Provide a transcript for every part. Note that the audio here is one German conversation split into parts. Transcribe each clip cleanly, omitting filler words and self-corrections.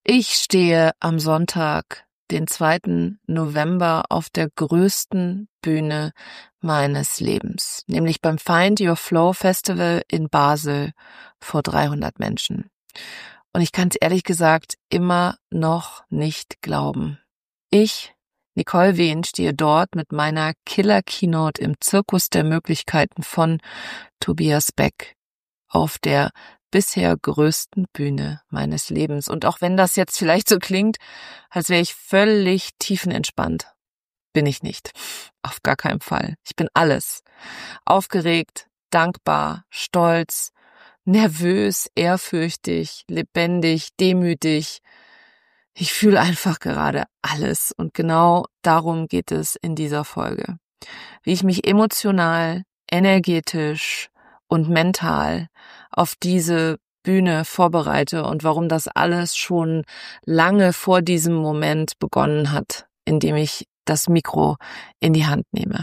Ich stehe am Sonntag, den 2. November, auf der größten Bühne meines Lebens, nämlich beim Find Your Flow Festival in Basel vor 300 Menschen. Und ich kann es ehrlich gesagt immer noch nicht glauben. Ich, Nicole Wehn, stehe dort mit meiner Killer-Keynote im Zirkus der Möglichkeiten von Tobias Beck auf der bisher größten Bühne meines Lebens. Und auch wenn das jetzt vielleicht so klingt, als wäre ich völlig tiefenentspannt, bin ich nicht. Auf gar keinen Fall. Ich bin alles. Aufgeregt, dankbar, stolz, nervös, ehrfürchtig, lebendig, demütig. Ich fühle einfach gerade alles. Und genau darum geht es in dieser Folge. Wie ich mich emotional, energetisch und mental auf diese Bühne vorbereite und warum das alles schon lange vor diesem Moment begonnen hat, in dem ich das Mikro in die Hand nehme.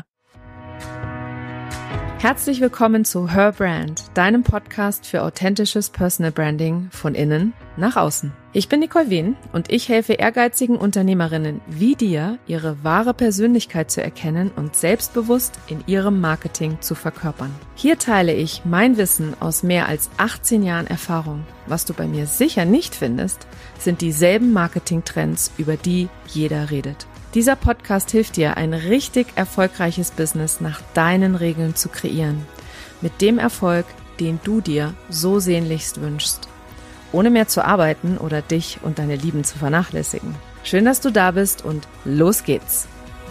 Herzlich willkommen zu Her Brand, deinem Podcast für authentisches Personal Branding von innen nach außen. Ich bin Nicole Wehn und ich helfe ehrgeizigen Unternehmerinnen wie dir, ihre wahre Persönlichkeit zu erkennen und selbstbewusst in ihrem Marketing zu verkörpern. Hier teile ich mein Wissen aus mehr als 18 Jahren Erfahrung. Was du bei mir sicher nicht findest, sind dieselben Marketingtrends, über die jeder redet. Dieser Podcast hilft dir, ein richtig erfolgreiches Business nach deinen Regeln zu kreieren. Mit dem Erfolg, den du dir so sehnlichst wünschst. Ohne mehr zu arbeiten oder dich und deine Lieben zu vernachlässigen. Schön, dass du da bist und los geht's.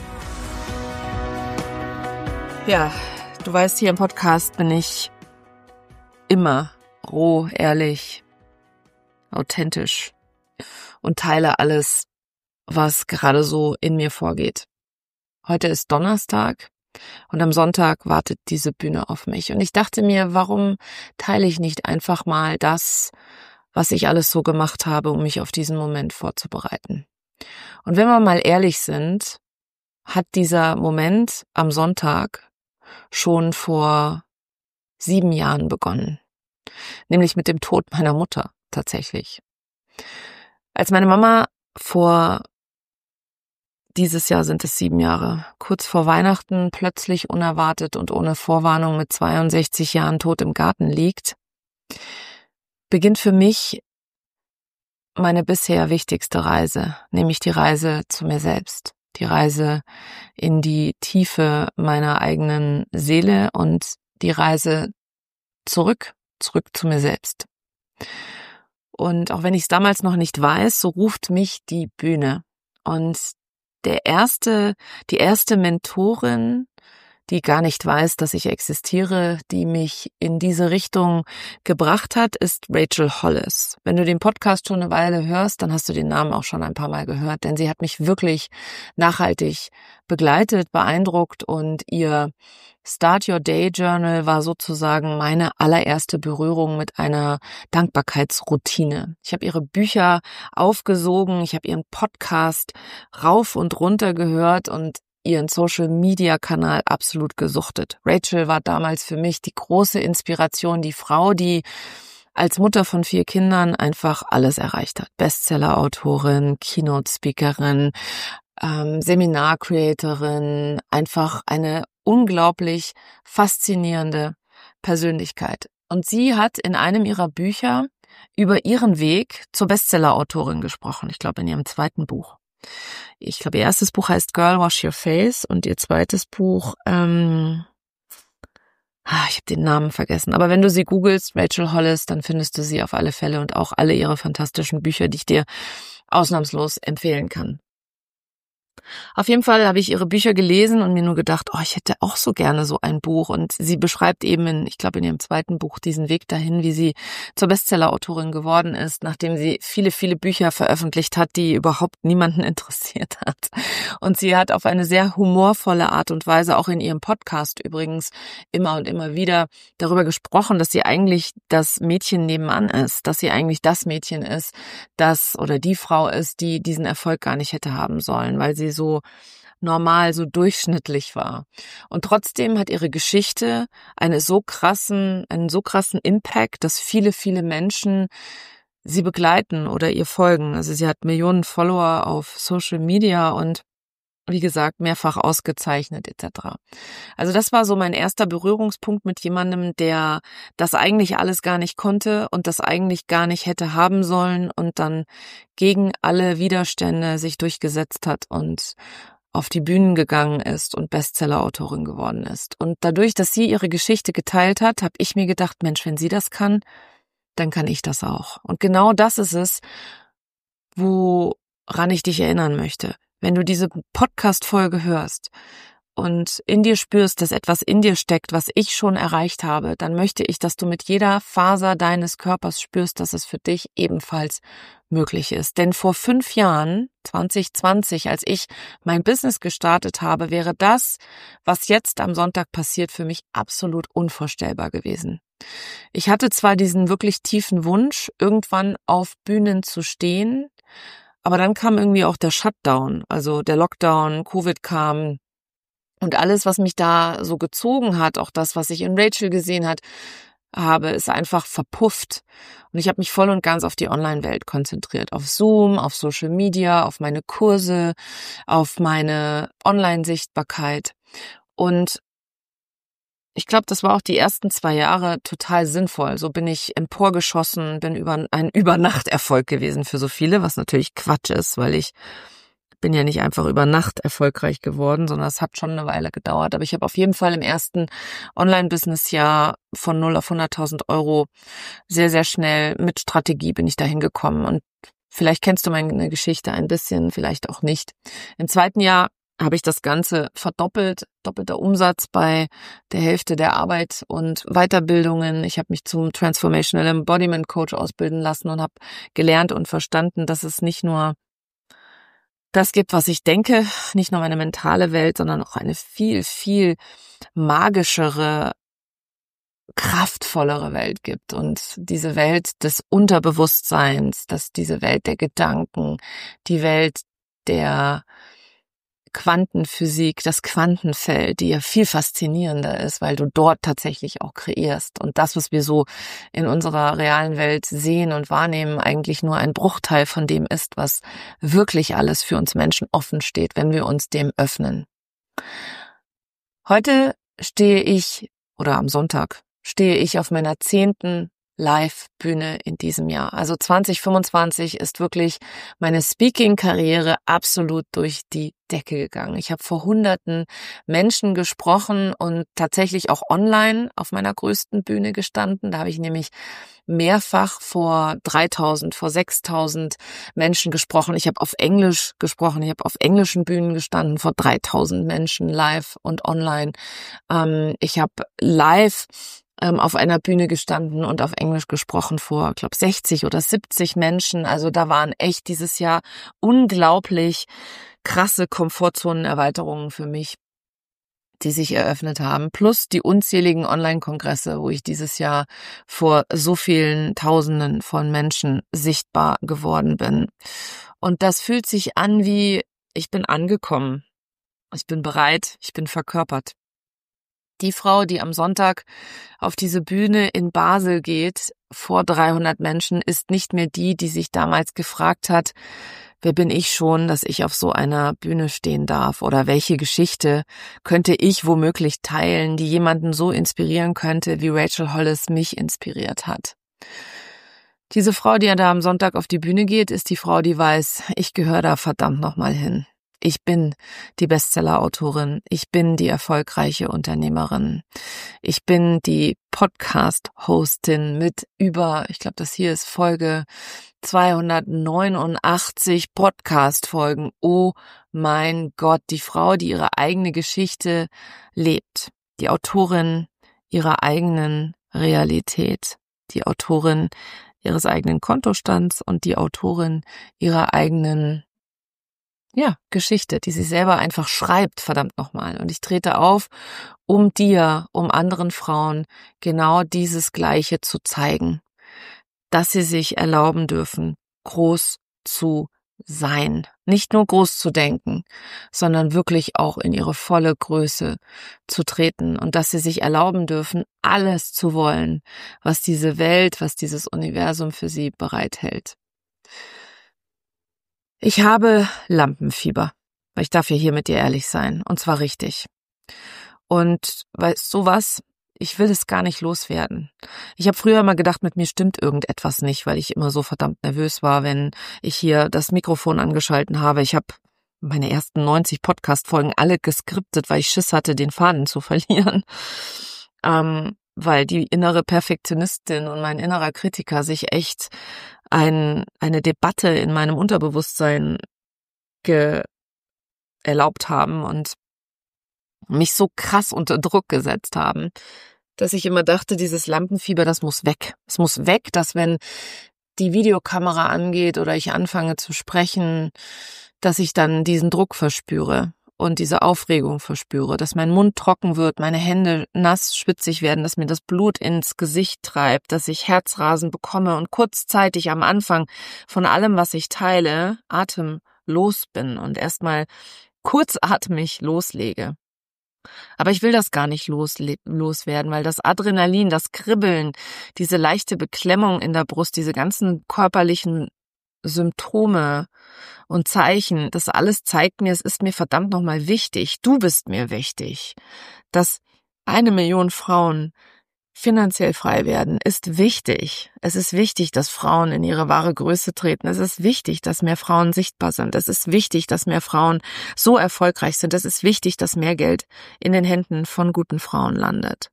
Ja, du weißt, hier im Podcast bin ich immer roh, ehrlich, authentisch und teile alles, was gerade so in mir vorgeht. Heute ist Donnerstag und am Sonntag wartet diese Bühne auf mich. Und ich dachte mir, warum teile ich nicht einfach mal das, was ich alles so gemacht habe, um mich auf diesen Moment vorzubereiten. Und wenn wir mal ehrlich sind, hat dieser Moment am Sonntag schon vor 7 Jahren begonnen. Nämlich mit dem Tod meiner Mutter tatsächlich. Als meine Mama dieses Jahr sind es 7 Jahre, kurz vor Weihnachten plötzlich unerwartet und ohne Vorwarnung mit 62 Jahren tot im Garten liegt, beginnt für mich meine bisher wichtigste Reise, nämlich die Reise zu mir selbst, die Reise in die Tiefe meiner eigenen Seele und die Reise zurück zu mir selbst. Und auch wenn ich es damals noch nicht weiß, so ruft mich die Bühne. Und die erste Mentorin, die gar nicht weiß, dass ich existiere, die mich in diese Richtung gebracht hat, ist Rachel Hollis. Wenn du den Podcast schon eine Weile hörst, dann hast du den Namen auch schon ein paar Mal gehört, denn sie hat mich wirklich nachhaltig begleitet, beeindruckt und ihr Start Your Day Journal war sozusagen meine allererste Berührung mit einer Dankbarkeitsroutine. Ich habe ihre Bücher aufgesogen, ich habe ihren Podcast rauf und runter gehört und ihren Social-Media-Kanal absolut gesuchtet. Rachel war damals für mich die große Inspiration, die Frau, die als Mutter von 4 Kindern einfach alles erreicht hat. Bestseller-Autorin, Keynote-Speakerin, Seminar-Creatorin, einfach eine unglaublich faszinierende Persönlichkeit. Und sie hat in einem ihrer Bücher über ihren Weg zur Bestseller-Autorin gesprochen. Ich glaube, in ihrem 2. Buch. Ich glaube, ihr erstes Buch heißt Girl, Wash Your Face und ihr zweites Buch, ich habe den Namen vergessen. Aber wenn du sie googelst, Rachel Hollis, dann findest du sie auf alle Fälle und auch alle ihre fantastischen Bücher, die ich dir ausnahmslos empfehlen kann. Auf jeden Fall habe ich ihre Bücher gelesen und mir nur gedacht, ich hätte auch so gerne so ein Buch. Und sie beschreibt eben in ihrem 2. Buch diesen Weg dahin, wie sie zur Bestseller-Autorin geworden ist, nachdem sie viele, viele Bücher veröffentlicht hat, die überhaupt niemanden interessiert hat. Und sie hat auf eine sehr humorvolle Art und Weise, auch in ihrem Podcast übrigens, immer und immer wieder darüber gesprochen, dass sie eigentlich das Mädchen nebenan ist, dass sie eigentlich das Mädchen ist, das oder die Frau ist, die diesen Erfolg gar nicht hätte haben sollen, weil sie so normal, so durchschnittlich war. Und trotzdem hat ihre Geschichte einen so krassen Impact, dass viele, viele Menschen sie begleiten oder ihr folgen. Also sie hat Millionen Follower auf Social Media und wie gesagt, mehrfach ausgezeichnet etc. Also das war so mein erster Berührungspunkt mit jemandem, der das eigentlich alles gar nicht konnte und das eigentlich gar nicht hätte haben sollen und dann gegen alle Widerstände sich durchgesetzt hat und auf die Bühnen gegangen ist und Bestseller-Autorin geworden ist. Und dadurch, dass sie ihre Geschichte geteilt hat, habe ich mir gedacht, Mensch, wenn sie das kann, dann kann ich das auch. Und genau das ist es, woran ich dich erinnern möchte. Wenn du diese Podcast-Folge hörst und in dir spürst, dass etwas in dir steckt, was ich schon erreicht habe, dann möchte ich, dass du mit jeder Faser deines Körpers spürst, dass es für dich ebenfalls möglich ist. Denn vor 5 Jahren, 2020, als ich mein Business gestartet habe, wäre das, was jetzt am Sonntag passiert, für mich absolut unvorstellbar gewesen. Ich hatte zwar diesen wirklich tiefen Wunsch, irgendwann auf Bühnen zu stehen, aber dann kam irgendwie auch der Shutdown, also der Lockdown, Covid kam und alles, was mich da so gezogen hat, auch das, was ich in Rachel gesehen habe, ist einfach verpufft. Und ich habe mich voll und ganz auf die Online-Welt konzentriert, auf Zoom, auf Social Media, auf meine Kurse, auf meine Online-Sichtbarkeit. Und ich glaube, das war auch die ersten 2 Jahre total sinnvoll. So bin ich emporgeschossen, bin ein Übernachterfolg gewesen für so viele, was natürlich Quatsch ist, weil ich bin ja nicht einfach über Nacht erfolgreich geworden, sondern es hat schon eine Weile gedauert. Aber ich habe auf jeden Fall im ersten Online-Business-Jahr von 0 auf 100.000 Euro sehr, sehr schnell mit Strategie bin ich dahin gekommen. Und vielleicht kennst du meine Geschichte ein bisschen, vielleicht auch nicht. Im zweiten Jahr habe ich das Ganze verdoppelt, doppelter Umsatz bei der Hälfte der Arbeit und Weiterbildungen. Ich habe mich zum Transformational Embodiment Coach ausbilden lassen und habe gelernt und verstanden, dass es nicht nur das gibt, was ich denke, nicht nur meine mentale Welt, sondern auch eine viel, viel magischere, kraftvollere Welt gibt. Und diese Welt des Unterbewusstseins, diese Welt der Gedanken, die Welt der Quantenphysik, das Quantenfeld, die ja viel faszinierender ist, weil du dort tatsächlich auch kreierst. Und das, was wir so in unserer realen Welt sehen und wahrnehmen, eigentlich nur ein Bruchteil von dem ist, was wirklich alles für uns Menschen offen steht, wenn wir uns dem öffnen. Heute am Sonntag stehe ich auf meiner 10. Live-Bühne in diesem Jahr. Also 2025 ist wirklich meine Speaking-Karriere absolut durch die Decke gegangen. Ich habe vor Hunderten Menschen gesprochen und tatsächlich auch online auf meiner größten Bühne gestanden. Da habe ich nämlich mehrfach vor 3.000, vor 6.000 Menschen gesprochen. Ich habe auf Englisch gesprochen. Ich habe auf englischen Bühnen gestanden vor 3.000 Menschen live und online. Ich habe live auf einer Bühne gestanden und auf Englisch gesprochen vor, ich glaube, 60 oder 70 Menschen. Also da waren echt dieses Jahr unglaublich krasse Komfortzonenerweiterungen für mich, die sich eröffnet haben. Plus die unzähligen Online-Kongresse, wo ich dieses Jahr vor so vielen Tausenden von Menschen sichtbar geworden bin. Und das fühlt sich an wie, ich bin angekommen. Ich bin bereit, ich bin verkörpert. Die Frau, die am Sonntag auf diese Bühne in Basel geht, vor 300 Menschen, ist nicht mehr die, die sich damals gefragt hat, wer bin ich schon, dass ich auf so einer Bühne stehen darf? Oder welche Geschichte könnte ich womöglich teilen, die jemanden so inspirieren könnte, wie Rachel Hollis mich inspiriert hat? Diese Frau, die ja da am Sonntag auf die Bühne geht, ist die Frau, die weiß, ich gehöre da verdammt nochmal hin. Ich bin die Bestseller-Autorin, ich bin die erfolgreiche Unternehmerin, ich bin die Podcast-Hostin mit ich glaube, das hier ist Folge 289 Podcast-Folgen. Oh mein Gott, die Frau, die ihre eigene Geschichte lebt, die Autorin ihrer eigenen Realität, die Autorin ihres eigenen Kontostands und die Autorin ihrer eigenen Geschichte, die sie selber einfach schreibt, verdammt nochmal. Und ich trete auf, um anderen Frauen genau dieses Gleiche zu zeigen, dass sie sich erlauben dürfen, groß zu sein. Nicht nur groß zu denken, sondern wirklich auch in ihre volle Größe zu treten und dass sie sich erlauben dürfen, alles zu wollen, was diese Welt, was dieses Universum für sie bereithält. Ich habe Lampenfieber. Ich darf ja hier mit dir ehrlich sein, und zwar richtig. Und weißt du was? Ich will es gar nicht loswerden. Ich habe früher immer gedacht, mit mir stimmt irgendetwas nicht, weil ich immer so verdammt nervös war, wenn ich hier das Mikrofon angeschalten habe. Ich habe meine ersten 90 Podcast-Folgen alle geskriptet, weil ich Schiss hatte, den Faden zu verlieren. Weil die innere Perfektionistin und mein innerer Kritiker sich echt eine Debatte in meinem Unterbewusstsein erlaubt haben und mich so krass unter Druck gesetzt haben, dass ich immer dachte, dieses Lampenfieber, das muss weg. Es muss weg, dass wenn die Videokamera angeht oder ich anfange zu sprechen, dass ich dann diesen Druck verspüre und diese Aufregung verspüre, dass mein Mund trocken wird, meine Hände nass, schwitzig werden, dass mir das Blut ins Gesicht treibt, dass ich Herzrasen bekomme und kurzzeitig am Anfang von allem, was ich teile, atemlos bin und erstmal kurzatmig loslege. Aber ich will das gar nicht loswerden, weil das Adrenalin, das Kribbeln, diese leichte Beklemmung in der Brust, diese ganzen körperlichen Symptome und Zeichen, das alles zeigt mir, es ist mir verdammt nochmal wichtig, du bist mir wichtig, dass 1 Million Frauen finanziell frei werden, ist wichtig. Es ist wichtig, dass Frauen in ihre wahre Größe treten. Es ist wichtig, dass mehr Frauen sichtbar sind. Es ist wichtig, dass mehr Frauen so erfolgreich sind. Es ist wichtig, dass mehr Geld in den Händen von guten Frauen landet.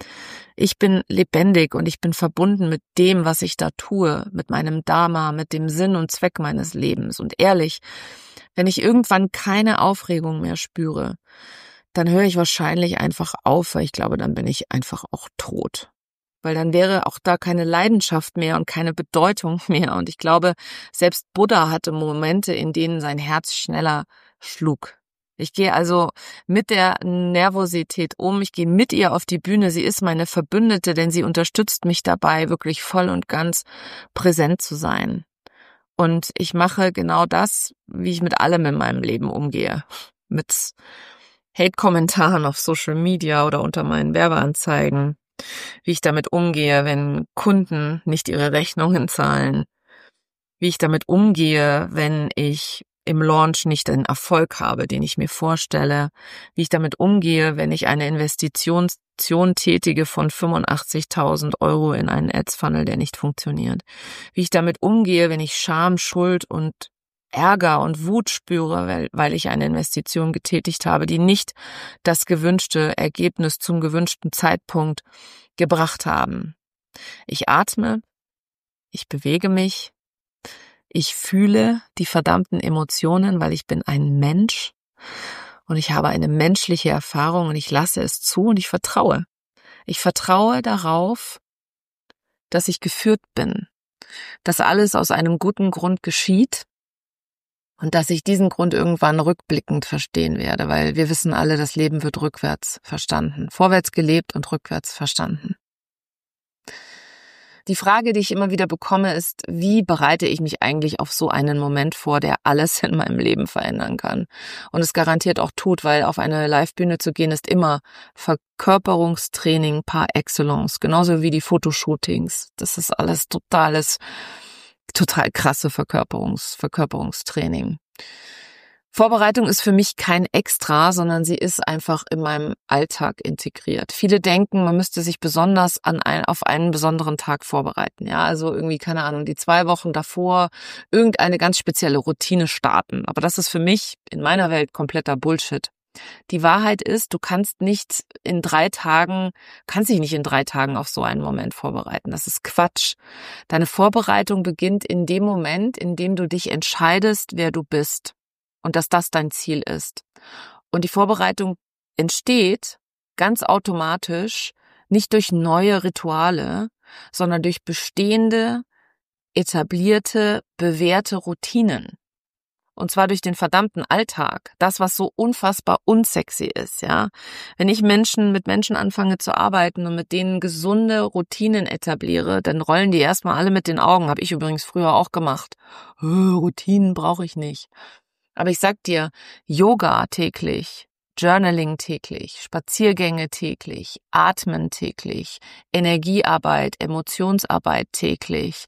Ich bin lebendig und ich bin verbunden mit dem, was ich da tue, mit meinem Dharma, mit dem Sinn und Zweck meines Lebens. Und ehrlich, wenn ich irgendwann keine Aufregung mehr spüre, dann höre ich wahrscheinlich einfach auf, weil ich glaube, dann bin ich einfach auch tot. Weil dann wäre auch da keine Leidenschaft mehr und keine Bedeutung mehr. Und ich glaube, selbst Buddha hatte Momente, in denen sein Herz schneller schlug. Ich gehe also mit der Nervosität um, ich gehe mit ihr auf die Bühne. Sie ist meine Verbündete, denn sie unterstützt mich dabei, wirklich voll und ganz präsent zu sein. Und ich mache genau das, wie ich mit allem in meinem Leben umgehe. Mit Hate-Kommentaren auf Social Media oder unter meinen Werbeanzeigen, wie ich damit umgehe, wenn Kunden nicht ihre Rechnungen zahlen, wie ich damit umgehe, wenn ich im Launch nicht den Erfolg habe, den ich mir vorstelle, wie ich damit umgehe, wenn ich eine Investition tätige von 85.000 € in einen Ads-Funnel, der nicht funktioniert, wie ich damit umgehe, wenn ich Scham, Schuld und Ärger und Wut spüre, weil ich eine Investition getätigt habe, die nicht das gewünschte Ergebnis zum gewünschten Zeitpunkt gebracht haben. Ich atme, ich bewege mich, ich fühle die verdammten Emotionen, weil ich bin ein Mensch und ich habe eine menschliche Erfahrung und ich lasse es zu und ich vertraue. Ich vertraue darauf, dass ich geführt bin, dass alles aus einem guten Grund geschieht und dass ich diesen Grund irgendwann rückblickend verstehen werde, weil wir wissen alle, das Leben wird rückwärts verstanden, vorwärts gelebt und rückwärts verstanden. Die Frage, die ich immer wieder bekomme, ist, wie bereite ich mich eigentlich auf so einen Moment vor, der alles in meinem Leben verändern kann und es garantiert auch tut, weil auf eine Live-Bühne zu gehen ist immer Verkörperungstraining par excellence, genauso wie die Fotoshootings. Das ist alles total krasse Verkörperungstraining. Vorbereitung ist für mich kein Extra, sondern sie ist einfach in meinem Alltag integriert. Viele denken, man müsste sich besonders auf einen besonderen Tag vorbereiten. Ja, also irgendwie, keine Ahnung, die 2 Wochen davor irgendeine ganz spezielle Routine starten. Aber das ist für mich in meiner Welt kompletter Bullshit. Die Wahrheit ist, du kannst dich nicht in 3 Tagen auf so einen Moment vorbereiten. Das ist Quatsch. Deine Vorbereitung beginnt in dem Moment, in dem du dich entscheidest, wer du bist. Und dass das dein Ziel ist. Und die Vorbereitung entsteht ganz automatisch nicht durch neue Rituale, sondern durch bestehende, etablierte, bewährte Routinen. Und zwar durch den verdammten Alltag. Das, was so unfassbar unsexy ist, ja. Wenn ich mit Menschen anfange zu arbeiten und mit denen gesunde Routinen etabliere, dann rollen die erstmal alle mit den Augen. Habe ich übrigens früher auch gemacht. Routinen brauche ich nicht. Aber ich sag dir, Yoga täglich, Journaling täglich, Spaziergänge täglich, Atmen täglich, Energiearbeit, Emotionsarbeit täglich,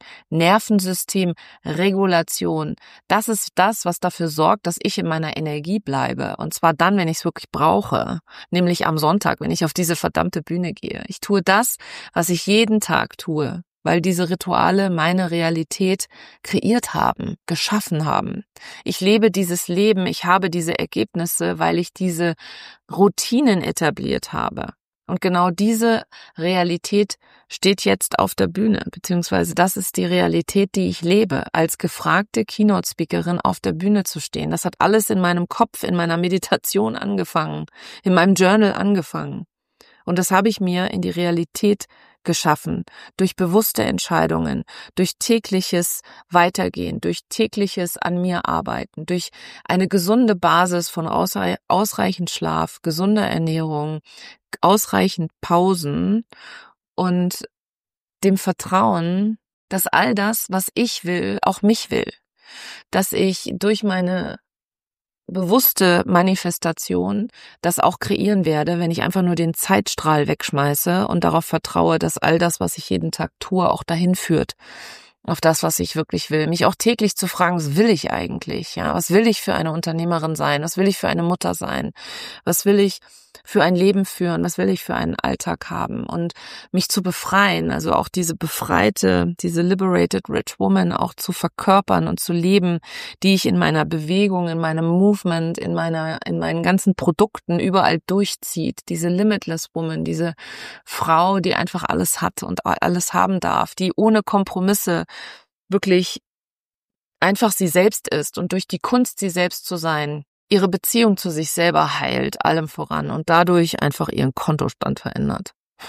Nervensystemregulation. Das ist das, was dafür sorgt, dass ich in meiner Energie bleibe. Und zwar dann, wenn ich es wirklich brauche, nämlich am Sonntag, wenn ich auf diese verdammte Bühne gehe. Ich tue das, was ich jeden Tag tue, weil diese Rituale meine Realität kreiert haben, geschaffen haben. Ich lebe dieses Leben, ich habe diese Ergebnisse, weil ich diese Routinen etabliert habe. Und genau diese Realität steht jetzt auf der Bühne, beziehungsweise das ist die Realität, die ich lebe, als gefragte Keynote-Speakerin auf der Bühne zu stehen. Das hat alles in meinem Kopf, in meiner Meditation angefangen, in meinem Journal angefangen. Und das habe ich mir in die Realität geschaffen, durch bewusste Entscheidungen, durch tägliches Weitergehen, durch tägliches an mir arbeiten, durch eine gesunde Basis von ausreichend Schlaf, gesunder Ernährung, ausreichend Pausen und dem Vertrauen, dass all das, was ich will, auch mich will, dass ich durch meine bewusste Manifestation das auch kreieren werde, wenn ich einfach nur den Zeitstrahl wegschmeiße und darauf vertraue, dass all das, was ich jeden Tag tue, auch dahin führt, auf das, was ich wirklich will. Mich auch täglich zu fragen, was will ich eigentlich? Ja, was will ich für eine Unternehmerin sein? Was will ich für eine Mutter sein? Was will ich für ein Leben führen? Was will ich für einen Alltag haben? Und mich zu befreien, also auch diese liberated rich woman auch zu verkörpern und zu leben, die ich in meiner Bewegung, in meinem Movement, in meinen ganzen Produkten überall durchzieht. Diese limitless woman, diese Frau, die einfach alles hat und alles haben darf, die ohne Kompromisse wirklich einfach sie selbst ist und durch die Kunst, sie selbst zu sein, ihre Beziehung zu sich selber heilt, allem voran und dadurch einfach ihren Kontostand verändert.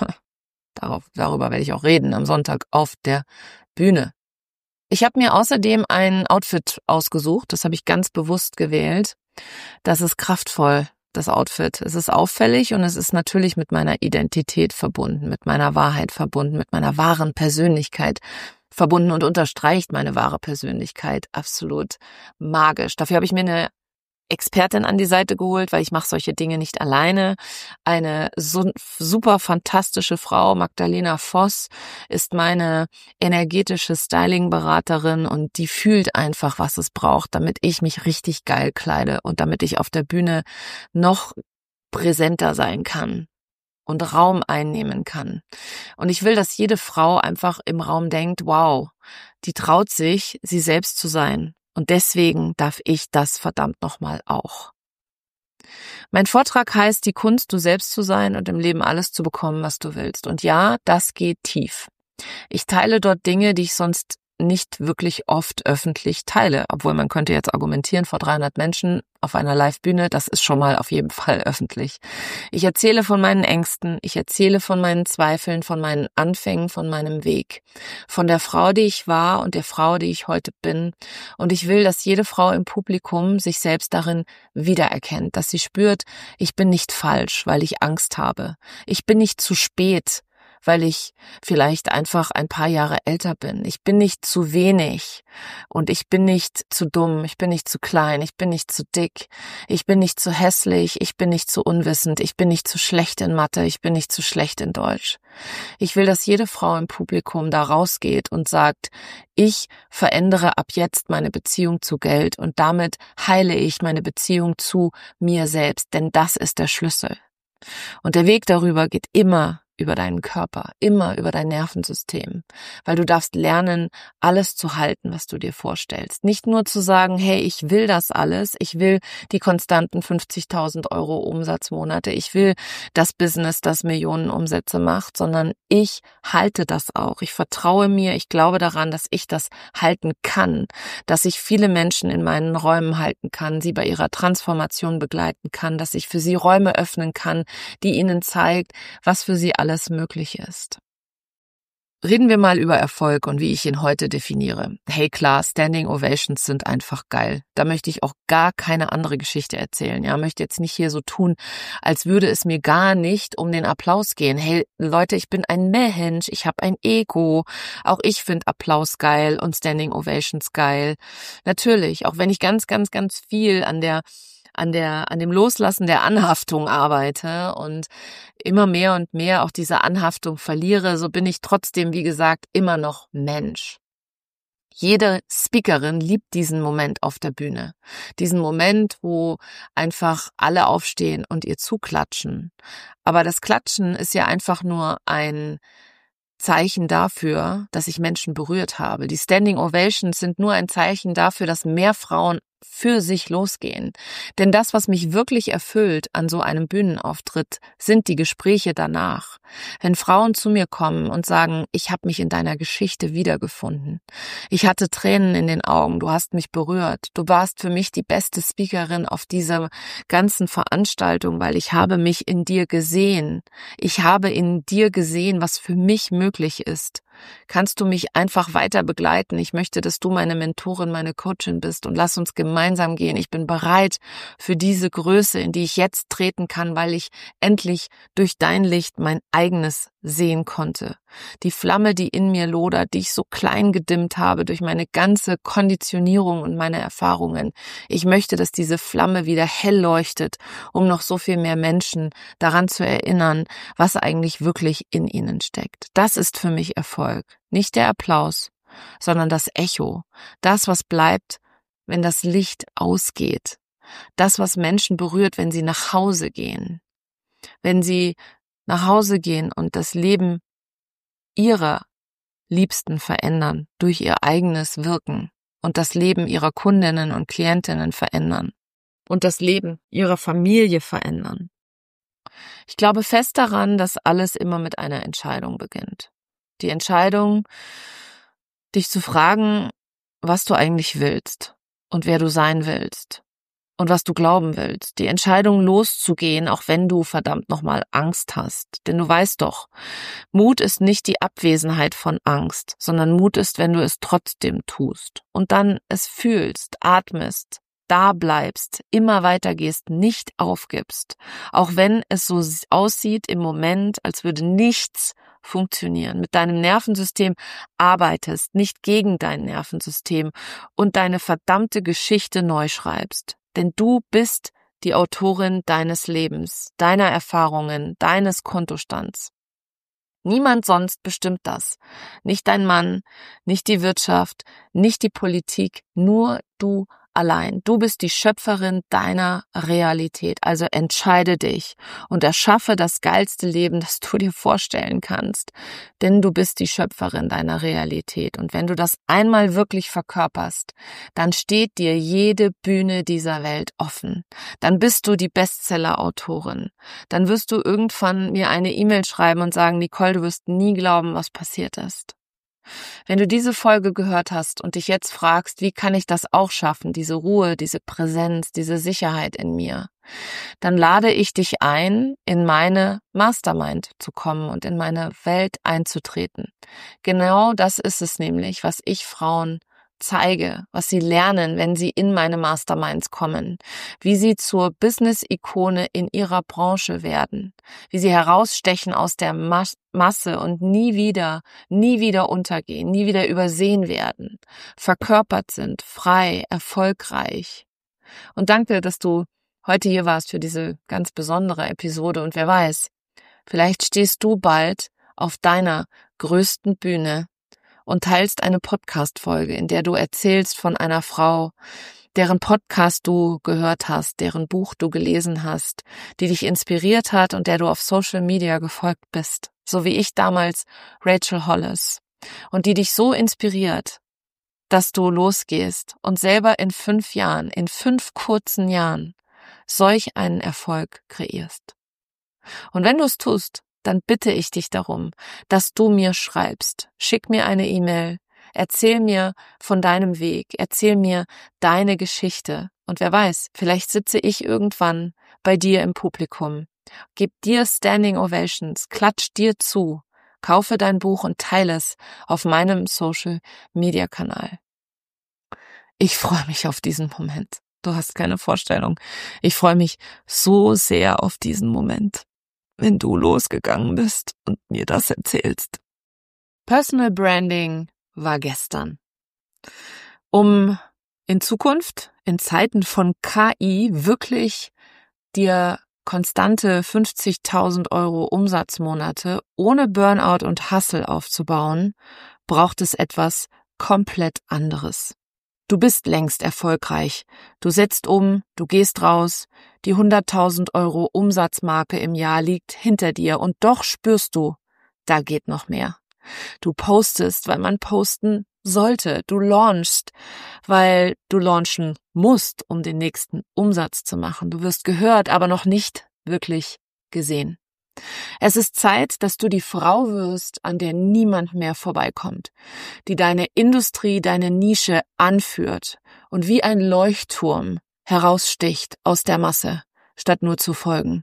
Darüber werde ich auch reden am Sonntag auf der Bühne. Ich habe mir außerdem ein Outfit ausgesucht, das habe ich ganz bewusst gewählt. Das ist kraftvoll, das Outfit. Es ist auffällig und es ist natürlich mit meiner Identität verbunden, mit meiner Wahrheit verbunden, mit meiner wahren Persönlichkeit verbunden und unterstreicht meine wahre Persönlichkeit absolut magisch. Dafür habe ich mir eine Expertin an die Seite geholt, weil ich mache solche Dinge nicht alleine. Eine super fantastische Frau, Magdalena Voss, ist meine energetische Styling-Beraterin und die fühlt einfach, was es braucht, damit ich mich richtig geil kleide und damit ich auf der Bühne noch präsenter sein kann und Raum einnehmen kann. Und ich will, dass jede Frau einfach im Raum denkt, wow, die traut sich, sie selbst zu sein. Und deswegen darf ich das verdammt nochmal auch. Mein Vortrag heißt, die Kunst, du selbst zu sein und im Leben alles zu bekommen, was du willst. Und ja, das geht tief. Ich teile dort Dinge, die ich sonst nicht wirklich oft öffentlich teile, obwohl man könnte jetzt argumentieren, vor 300 Menschen auf einer Live-Bühne, das ist schon mal auf jeden Fall öffentlich. Ich erzähle von meinen Ängsten, ich erzähle von meinen Zweifeln, von meinen Anfängen, von meinem Weg, von der Frau, die ich war und der Frau, die ich heute bin. Und ich will, dass jede Frau im Publikum sich selbst darin wiedererkennt, dass sie spürt, ich bin nicht falsch, weil ich Angst habe. Ich bin nicht zu spät, weil ich vielleicht einfach ein paar Jahre älter bin. Ich bin nicht zu wenig und ich bin nicht zu dumm, ich bin nicht zu klein, ich bin nicht zu dick, ich bin nicht zu hässlich, ich bin nicht zu unwissend, ich bin nicht zu schlecht in Mathe, ich bin nicht zu schlecht in Deutsch. Ich will, dass jede Frau im Publikum da rausgeht und sagt, ich verändere ab jetzt meine Beziehung zu Geld und damit heile ich meine Beziehung zu mir selbst, denn das ist der Schlüssel. Und der Weg darüber geht immer über deinen Körper, immer über dein Nervensystem, weil du darfst lernen, alles zu halten, was du dir vorstellst. Nicht nur zu sagen, hey, ich will das alles, ich will die konstanten 50.000 € Umsatzmonate, ich will das Business, das Millionen Umsätze macht, sondern ich halte das auch. Ich vertraue mir, ich glaube daran, dass ich das halten kann, dass ich viele Menschen in meinen Räumen halten kann, sie bei ihrer Transformation begleiten kann, dass ich für sie Räume öffnen kann, die ihnen zeigt, was für sie alles möglich ist. Reden wir mal über Erfolg und wie ich ihn heute definiere. Hey klar, Standing Ovations sind einfach geil. Da möchte ich auch gar keine andere Geschichte erzählen. Ja, möchte jetzt nicht hier so tun, als würde es mir gar nicht um den Applaus gehen. Hey Leute, ich bin ein Mensch, ich habe ein Ego. Auch ich finde Applaus geil und Standing Ovations geil. Natürlich, auch wenn ich ganz, ganz, ganz viel an dem Loslassen der Anhaftung arbeite und immer mehr und mehr auch diese Anhaftung verliere, so bin ich trotzdem, wie gesagt, immer noch Mensch. Jede Speakerin liebt diesen Moment auf der Bühne. Diesen Moment, wo einfach alle aufstehen und ihr zuklatschen. Aber das Klatschen ist ja einfach nur ein Zeichen dafür, dass ich Menschen berührt habe. Die Standing Ovations sind nur ein Zeichen dafür, dass mehr Frauen für sich losgehen. Denn das, was mich wirklich erfüllt an so einem Bühnenauftritt, sind die Gespräche danach. Wenn Frauen zu mir kommen und sagen, ich habe mich in deiner Geschichte wiedergefunden. Ich hatte Tränen in den Augen, du hast mich berührt. Du warst für mich die beste Speakerin auf dieser ganzen Veranstaltung, weil ich habe mich in dir gesehen. Ich habe in dir gesehen, was für mich möglich ist. Kannst du mich einfach weiter begleiten? Ich möchte, dass du meine Mentorin, meine Coachin bist und lass uns gemeinsam gehen. Ich bin bereit für diese Größe, in die ich jetzt treten kann, weil ich endlich durch dein Licht mein eigenes sehen konnte. Die Flamme, die in mir lodert, die ich so klein gedimmt habe durch meine ganze Konditionierung und meine Erfahrungen. Ich möchte, dass diese Flamme wieder hell leuchtet, um noch so viel mehr Menschen daran zu erinnern, was eigentlich wirklich in ihnen steckt. Das ist für mich Erfolg. Nicht der Applaus, sondern das Echo. Das, was bleibt, wenn das Licht ausgeht. Das, was Menschen berührt, wenn sie nach Hause gehen. Wenn sie nach Hause gehen und das Leben ihrer Liebsten verändern durch ihr eigenes Wirken und das Leben ihrer Kundinnen und Klientinnen verändern und das Leben ihrer Familie verändern. Ich glaube fest daran, dass alles immer mit einer Entscheidung beginnt. Die Entscheidung, dich zu fragen, was du eigentlich willst und wer du sein willst und was du glauben willst. Die Entscheidung loszugehen, auch wenn du verdammt nochmal Angst hast. Denn du weißt doch, Mut ist nicht die Abwesenheit von Angst, sondern Mut ist, wenn du es trotzdem tust und dann es fühlst, atmest, da bleibst, immer weitergehst, nicht aufgibst. Auch wenn es so aussieht im Moment, als würde nichts funktionieren. Mit deinem Nervensystem arbeitest, nicht gegen dein Nervensystem und deine verdammte Geschichte neu schreibst. Denn du bist die Autorin deines Lebens, deiner Erfahrungen, deines Kontostands. Niemand sonst bestimmt das. Nicht dein Mann, nicht die Wirtschaft, nicht die Politik, nur du allein. Du bist die Schöpferin deiner Realität. Also entscheide dich und erschaffe das geilste Leben, das du dir vorstellen kannst. Denn du bist die Schöpferin deiner Realität. Und wenn du das einmal wirklich verkörperst, dann steht dir jede Bühne dieser Welt offen. Dann bist du die Bestseller-Autorin. Dann wirst du irgendwann mir eine E-Mail schreiben und sagen, Nicole, du wirst nie glauben, was passiert ist. Wenn du diese Folge gehört hast und dich jetzt fragst, wie kann ich das auch schaffen, diese Ruhe, diese Präsenz, diese Sicherheit in mir, dann lade ich dich ein, in meine Mastermind zu kommen und in meine Welt einzutreten. Genau das ist es nämlich, was ich Frauen zeige, was sie lernen, wenn sie in meine Masterminds kommen, wie sie zur Business-Ikone in ihrer Branche werden, wie sie herausstechen aus der Masse und nie wieder untergehen, nie wieder übersehen werden, verkörpert sind, frei, erfolgreich. Und danke, dass du heute hier warst für diese ganz besondere Episode und wer weiß, vielleicht stehst du bald auf deiner größten Bühne und teilst eine Podcast-Folge, in der du erzählst von einer Frau, deren Podcast du gehört hast, deren Buch du gelesen hast, die dich inspiriert hat und der du auf Social Media gefolgt bist, so wie ich damals Rachel Hollis, und die dich so inspiriert, dass du losgehst und selber in 5 Jahren, in 5 kurzen Jahren, solch einen Erfolg kreierst. Und wenn du es tust, dann bitte ich dich darum, dass du mir schreibst. Schick mir eine E-Mail, erzähl mir von deinem Weg, erzähl mir deine Geschichte. Und wer weiß, vielleicht sitze ich irgendwann bei dir im Publikum, gib dir Standing Ovations, klatsch dir zu Kaufe dein Buch und teile es auf meinem Social-Media-Kanal. Ich freue mich auf diesen Moment. Du hast keine Vorstellung. Ich freue mich so sehr auf diesen Moment, wenn du losgegangen bist und mir das erzählst. Personal Branding war gestern. Um in Zukunft, in Zeiten von KI, wirklich dir konstante 50.000 Euro Umsatzmonate ohne Burnout und Hustle aufzubauen, braucht es etwas komplett anderes. Du bist längst erfolgreich. Du setzt um, du gehst raus, die 100.000 Euro Umsatzmarke im Jahr liegt hinter dir und doch spürst du, da geht noch mehr. Du postest, weil man posten sollte. Du launchst, weil du launchen musst, um den nächsten Umsatz zu machen. Du wirst gehört, aber noch nicht wirklich gesehen. Es ist Zeit, dass du die Frau wirst, an der niemand mehr vorbeikommt, die deine Industrie, deine Nische anführt und wie ein Leuchtturm heraussticht aus der Masse, statt nur zu folgen.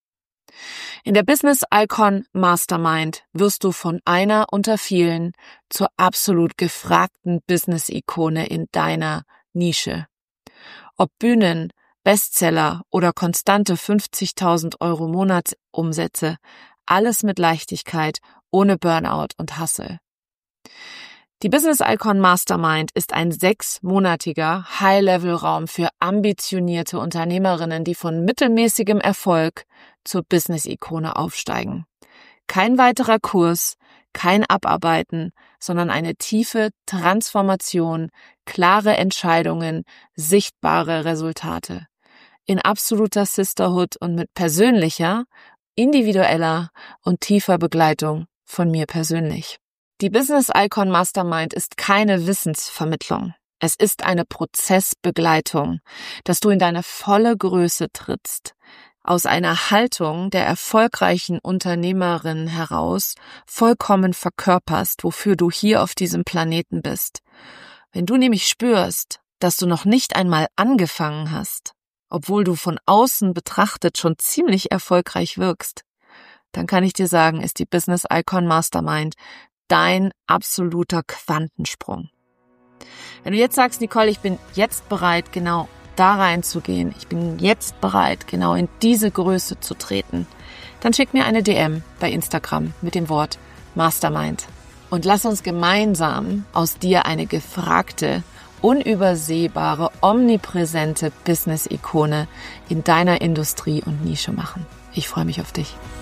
In der Business Icon Mastermind wirst du von einer unter vielen zur absolut gefragten Business-Ikone in deiner Nische. Ob Bühnen, Bestseller oder konstante 50.000 Euro Monatsumsätze, alles mit Leichtigkeit, ohne Burnout und Hustle. Die Business Icon Mastermind ist ein 6-monatiger High-Level-Raum für ambitionierte Unternehmerinnen, die von mittelmäßigem Erfolg zur Business-Ikone aufsteigen. Kein weiterer Kurs, kein Abarbeiten, sondern eine tiefe Transformation, klare Entscheidungen, sichtbare Resultate. In absoluter Sisterhood und mit persönlicher, individueller und tiefer Begleitung von mir persönlich. Die Business Icon Mastermind ist keine Wissensvermittlung. Es ist eine Prozessbegleitung, dass du in deine volle Größe trittst, aus einer Haltung der erfolgreichen Unternehmerin heraus vollkommen verkörperst, wofür du hier auf diesem Planeten bist. Wenn du nämlich spürst, dass du noch nicht einmal angefangen hast, obwohl du von außen betrachtet schon ziemlich erfolgreich wirkst, dann kann ich dir sagen, ist die Business Icon Mastermind dein absoluter Quantensprung. Wenn du jetzt sagst, Nicole, ich bin jetzt bereit, genau da reinzugehen, ich bin jetzt bereit, genau in diese Größe zu treten, dann schick mir eine DM bei Instagram mit dem Wort Mastermind und lass uns gemeinsam aus dir eine gefragte, unübersehbare, omnipräsente Business-Ikone in deiner Industrie und Nische machen. Ich freue mich auf dich.